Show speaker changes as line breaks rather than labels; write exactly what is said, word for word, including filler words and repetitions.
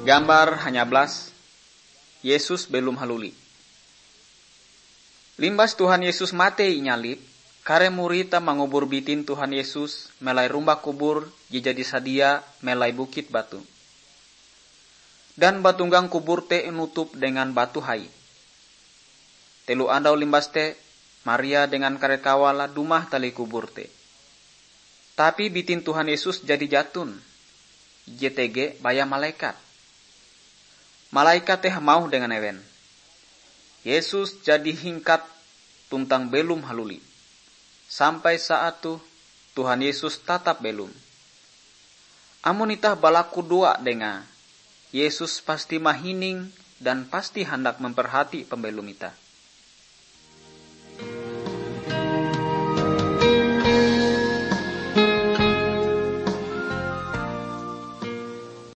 Gambar hanya belas, Yesus belum haluli. Limbas Tuhan Yesus mate inyalip, kare murita mangubur bitin Tuhan Yesus, melai rumah kubur, jadi sadia, melai bukit batu. Dan batunggang kubur te nutup dengan batu hai. Telu andau limbas te, Maria dengan kare kawala dumah tali kubur te. Tapi bitin Tuhan Yesus jadi jatun, J T G baya malaikat. Malaikat teh mau dengan ewen. Yesus jadi hingkat tuntang belum haluli. Sampai saat tu Tuhan Yesus tatap belum. Amun itah balaku dua denga, Yesus pasti mahining dan pasti hendak memperhati pembelum itah.